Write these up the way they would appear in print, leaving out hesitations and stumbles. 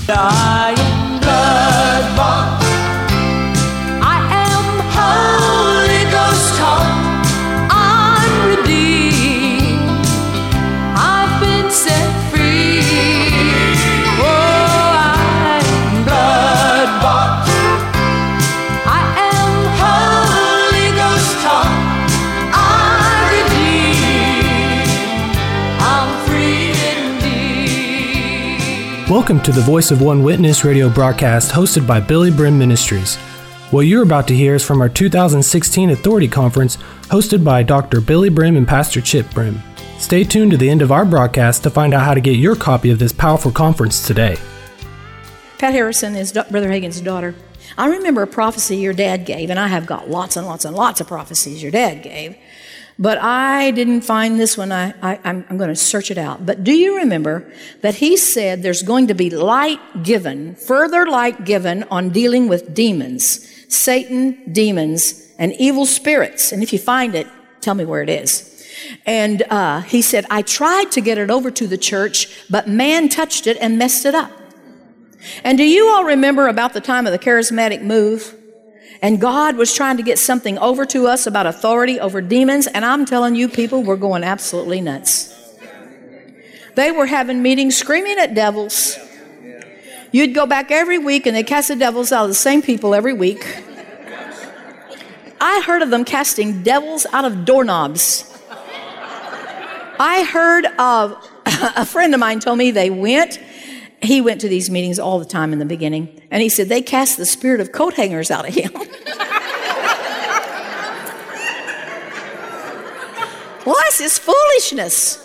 I am blood-bought. I am Holy Ghost taught. I'm redeemed. I've been set free. Oh, I am blood-bought. I am Holy Ghost taught. I'm redeemed. I'm free indeed. Welcome to the Voice of One Witness radio broadcast hosted by Billy Brim Ministries. What you're about to hear is from our 2016 Authority Conference hosted by Dr. Billy Brim and Pastor Chip Brim. Stay tuned to the end of our broadcast to find out how to get your copy of this powerful conference today. Pat Harrison is Brother Hagin's daughter. I remember a prophecy your dad gave, and I have got lots and lots and lots of prophecies your dad gave, but I didn't find this one. I'm going to search it out. But do you remember that he said there's going to be light given, further light given on dealing with demons, Satan, demons, and evil spirits? And if you find it, tell me where it is. And he said, I tried to get it over to the church, but man touched it and messed it up. And do you all remember about the time of the charismatic move? And God was trying to get something over to us about authority over demons, and I'm telling you, people were going absolutely nuts. They were having meetings screaming at devils. You'd go back every week and they'd cast the devils out of the same people every week. I heard of them casting devils out of doorknobs. I heard of, a friend of mine told me he went to these meetings all the time in the beginning, and he said they cast the spirit of coat hangers out of him. Well, that's just foolishness.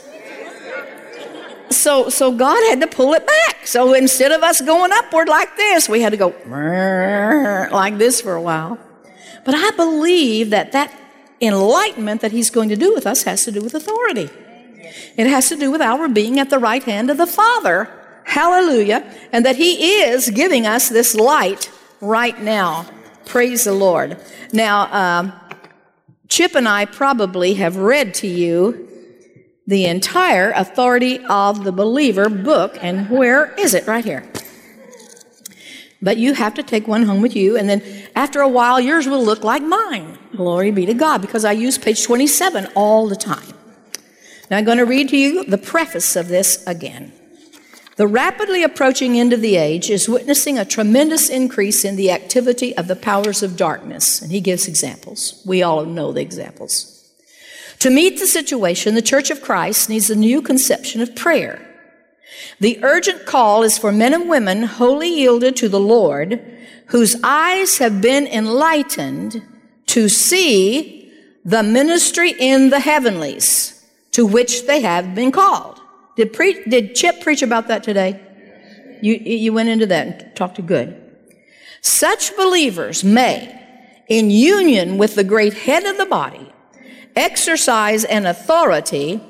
So God had to pull it back. So instead of us going upward like this, we had to go like this for a while. But I believe that enlightenment that he's going to do with us has to do with authority. It has to do with our being at the right hand of the Father. Hallelujah. And that he is giving us this light right now. Praise the Lord. Now, Chip and I probably have read to you the entire Authority of the Believer book. And where is it? Right here. But you have to take one home with you. And then after a while, yours will look like mine. Glory be to God, because I use page 27 all the time. Now, I'm going to read to you the preface of this again. The rapidly approaching end of the age is witnessing a tremendous increase in the activity of the powers of darkness. And he gives examples. We all know the examples. To meet the situation, the Church of Christ needs a new conception of prayer. The urgent call is for men and women wholly yielded to the Lord, whose eyes have been enlightened to see the ministry in the heavenlies, to which they have been called. Did Chip preach about that today? You went into that and talked to good. Such believers may, in union with the great head of the body, exercise an authority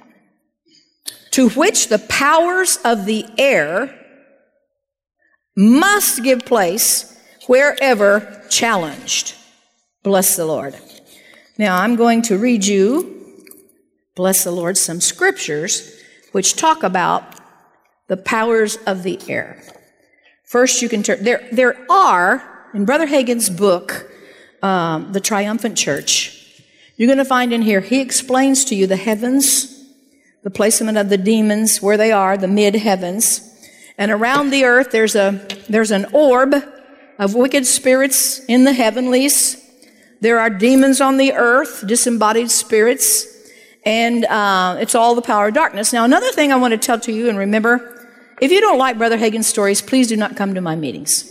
to which the powers of the air must give place wherever challenged. Bless the Lord. Now I'm going to read you, bless the Lord, some scriptures which talk about the powers of the air. First, you can turn, there are, in Brother Hagin's book, The Triumphant Church, you're going to find in here, he explains to you the heavens, the placement of the demons, where they are, the mid-heavens. And around the earth, there's an orb of wicked spirits in the heavenlies. There are demons on the earth, disembodied spirits. And it's all the power of darkness. Now, another thing I want to tell to you, and remember, if you don't like Brother Hagin's stories, please do not come to my meetings.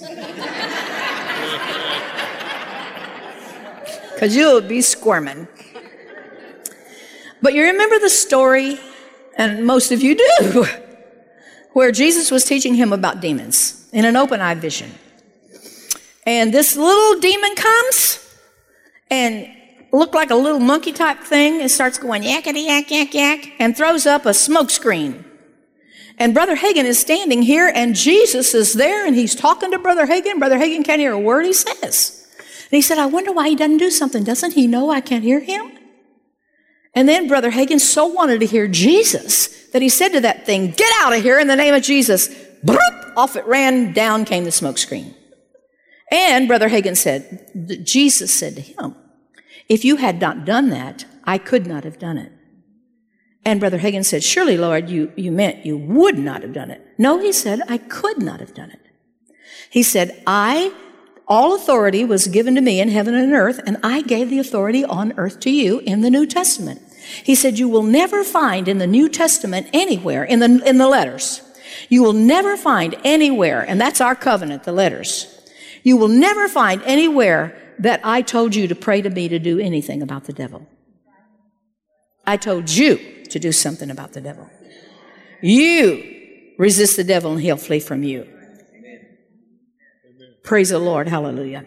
Because you'll be squirming. But you remember the story, and most of you do, where Jesus was teaching him about demons in an open-eye vision. And this little demon comes and looked like a little monkey type thing and starts going yakety yak yak yak and throws up a smoke screen. And Brother Hagin is standing here and Jesus is there and he's talking to Brother Hagin. Brother Hagin can't hear a word he says. And he said, I wonder why he doesn't do something. Doesn't he know I can't hear him? And then Brother Hagin so wanted to hear Jesus that he said to that thing, get out of here in the name of Jesus. Broop! off it ran, down came the smoke screen. And Brother Hagin said, Jesus said to him, if you had not done that, I could not have done it. And Brother Hagin said, surely, Lord, you meant you would not have done it. No, he said, I could not have done it. He said, all authority was given to me in heaven and earth, and I gave the authority on earth to you in the New Testament. He said, you will never find in the New Testament anywhere, in the letters, you will never find anywhere, and that's our covenant, the letters, you will never find anywhere that I told you to pray to me to do anything about the devil. I told you to do something about the devil. You resist the devil and he'll flee from you. Amen. Praise the Lord. Hallelujah.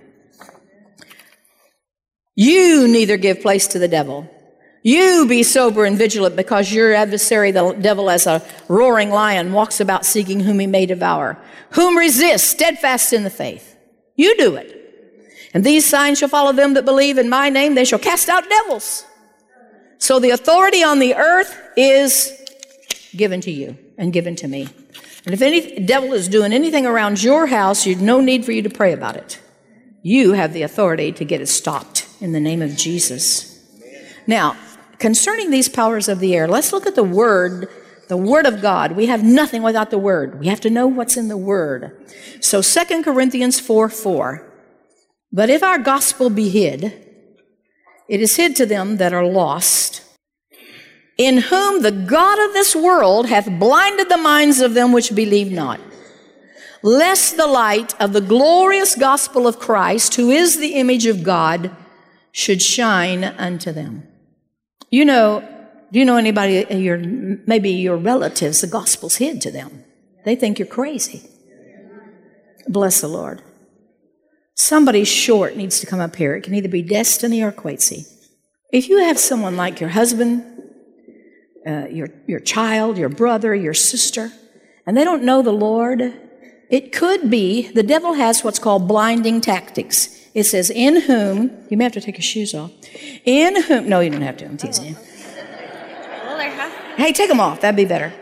You neither give place to the devil. You be sober and vigilant, because your adversary, the devil, as a roaring lion, walks about seeking whom he may devour. Whom resist, steadfast in the faith. You do it. And these signs shall follow them that believe in my name. They shall cast out devils. So the authority on the earth is given to you and given to me. And if any devil is doing anything around your house, you've no need for you to pray about it. You have the authority to get it stopped in the name of Jesus. Now, concerning these powers of the air, let's look at the Word of God. We have nothing without the Word. We have to know what's in the Word. So 2 Corinthians 4:4. But if our gospel be hid, it is hid to them that are lost, in whom the God of this world hath blinded the minds of them which believe not, lest the light of the glorious gospel of Christ, who is the image of God, should shine unto them. Do you know anybody, maybe your relatives, the gospel's hid to them. They think you're crazy. Bless the Lord. Somebody short needs to come up here. It can either be Destiny or Quatesy. If you have someone like your husband, your child, your brother, your sister, and they don't know the Lord, it could be the devil has what's called blinding tactics. It says, in whom, you may have to take your shoes off. In whom, no, you don't have to, I'm teasing you. Hey, take them off, that'd be better.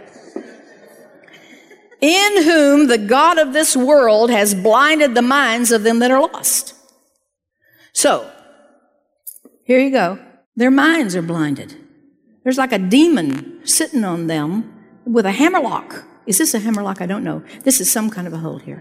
In whom the God of this world has blinded the minds of them that are lost. So, here you go. Their minds are blinded. There's like a demon sitting on them with a hammerlock. Is this a hammerlock? I don't know. This is some kind of a hold here.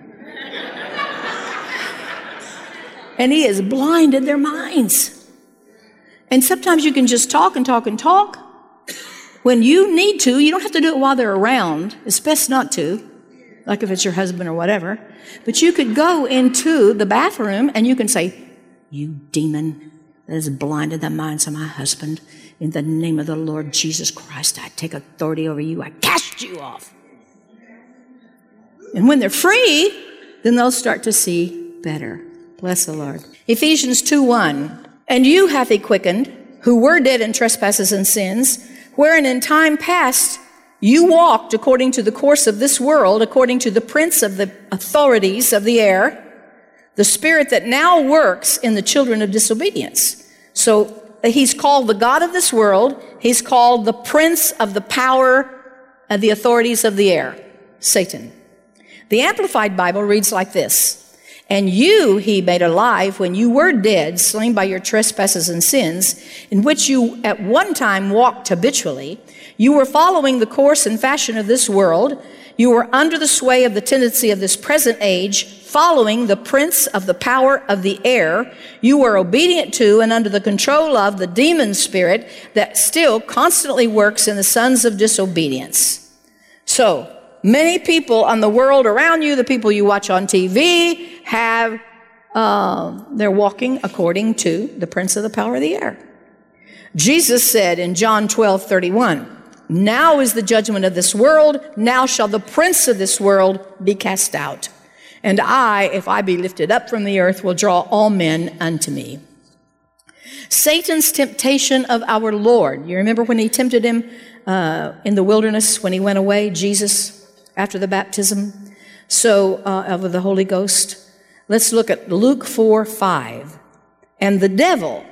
And he has blinded their minds. And sometimes you can just talk and talk and talk. When you need to, you don't have to do it while they're around. It's best not to, like if it's your husband or whatever. But you could go into the bathroom and you can say, you demon that has blinded the minds of my husband, in the name of the Lord Jesus Christ, I take authority over you. I cast you off. And when they're free, then they'll start to see better. Bless the Lord. Ephesians 2:1. And you hath he quickened, who were dead in trespasses and sins, wherein in time past you walked according to the course of this world, according to the prince of the authorities of the air, the spirit that now works in the children of disobedience. So he's called the God of this world. He's called the prince of the power of the authorities of the air, Satan. The Amplified Bible reads like this. And you he made alive when you were dead, slain by your trespasses and sins, in which you at one time walked habitually. You were following the course and fashion of this world. You were under the sway of the tendency of this present age, following the prince of the power of the air. You were obedient to and under the control of the demon spirit that still constantly works in the sons of disobedience. So, many people on the world around you, the people you watch on TV, they're walking according to the prince of the power of the air. Jesus said in John 12:31, now is the judgment of this world. Now shall the prince of this world be cast out. And I, if I be lifted up from the earth, will draw all men unto me. Satan's temptation of our Lord. You remember when he tempted him in the wilderness when he went away, Jesus, after the baptism of the Holy Ghost? Let's look at Luke 4:5. And the devil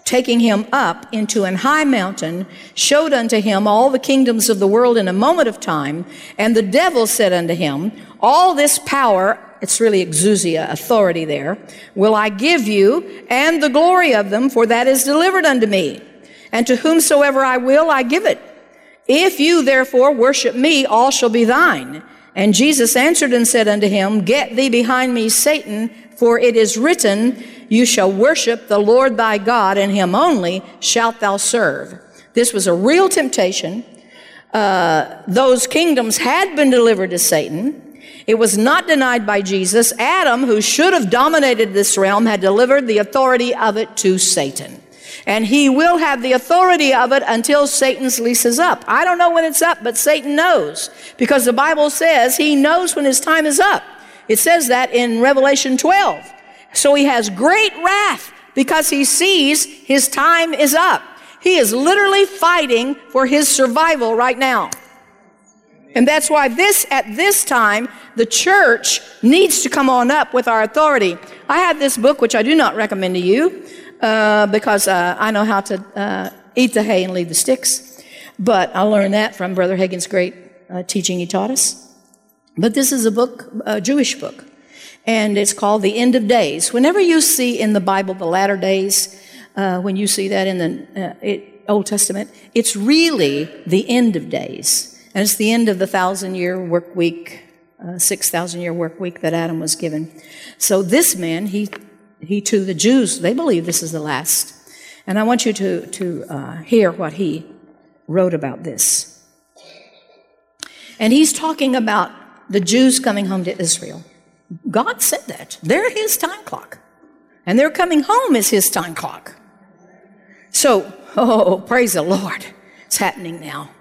taking him up into an high mountain, showed unto him all the kingdoms of the world in a moment of time. And the devil said unto him, all this power, it's really exousia, authority there, will I give you, and the glory of them, for that is delivered unto me. And to whomsoever I will, I give it. If you therefore worship me, all shall be thine. And Jesus answered and said unto him, get thee behind me, Satan, for it is written, you shall worship the Lord thy God, and him only shalt thou serve. This was a real temptation. Those kingdoms had been delivered to Satan. It was not denied by Jesus. Adam, who should have dominated this realm, had delivered the authority of it to Satan. And he will have the authority of it until Satan's lease is up. I don't know when it's up, but Satan knows, because the Bible says he knows when his time is up. It says that in Revelation 12. So he has great wrath because he sees his time is up. He is literally fighting for his survival right now. And that's why at this time, the church needs to come on up with our authority. I have this book, which I do not recommend to you, because I know how to eat the hay and leave the sticks. But I learned that from Brother Hagin's great teaching he taught us. But this is a book, a Jewish book, and it's called The End of Days. Whenever you see in the Bible the latter days, when you see that in the Old Testament, it's really the end of days. And it's the end of the 1,000-year work week, 6,000-year work week that Adam was given. So this man, he to the Jews, they believe this is the last. And I want you to hear what he wrote about this. And he's talking about the Jews coming home to Israel. God said that. They're his time clock. And their coming home is his time clock. So, praise the Lord. It's happening now.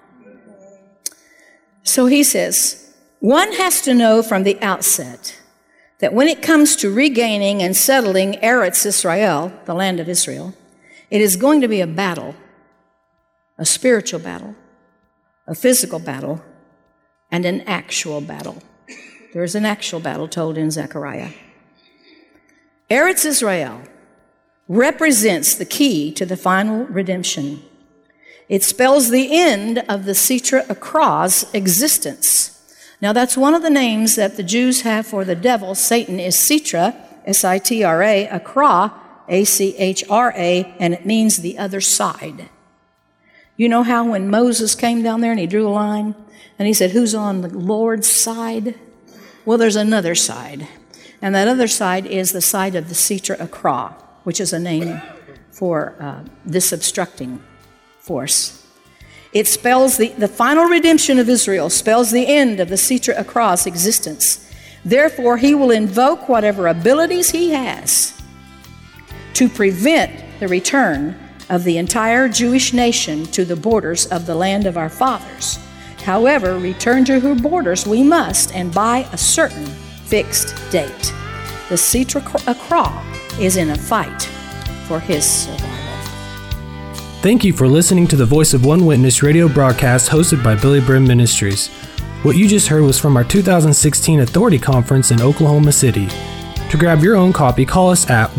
So he says, one has to know from the outset that when it comes to regaining and settling Eretz Israel, the land of Israel, it is going to be a battle, a spiritual battle, a physical battle, and an actual battle. There is an actual battle told in Zechariah. Eretz Israel represents the key to the final redemption. It spells the end of the Sitra Achra's existence. Now, that's one of the names that the Jews have for the devil. Satan is Sitra, S-I-T-R-A, Achra, A-C-H-R-A, and it means the other side. You know how when Moses came down there and he drew a line, and he said, who's on the Lord's side? Well, there's another side. And that other side is the side of the Sitra Achra, which is a name for this obstructing force. It spells the final redemption of Israel, spells the end of the Sitra Achra's existence. Therefore, he will invoke whatever abilities he has to prevent the return of the entire Jewish nation to the borders of the land of our fathers. However, return to her borders we must, and by a certain fixed date. The Sitra Achra is in a fight for his survival. Thank you for listening to the Voice of One Witness radio broadcast hosted by Billy Brim Ministries. What you just heard was from our 2016 Authority Conference in Oklahoma City. To grab your own copy, call us at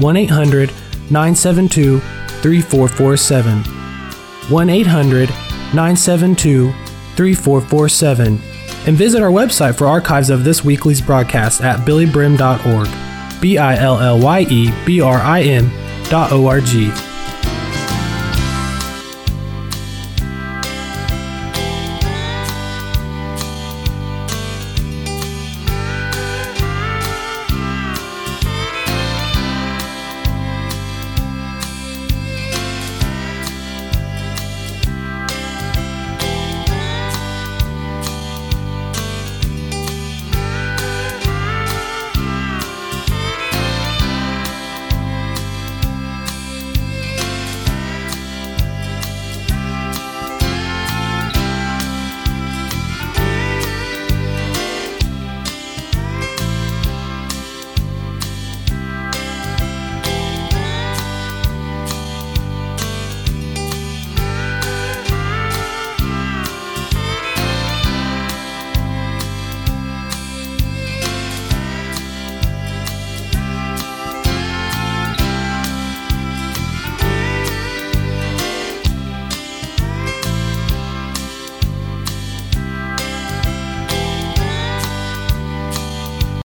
1-800-972-3447. 1-800-972-3447. And visit our website for archives of this weekly's broadcast at billybrim.org. BILLYEBRIM.org.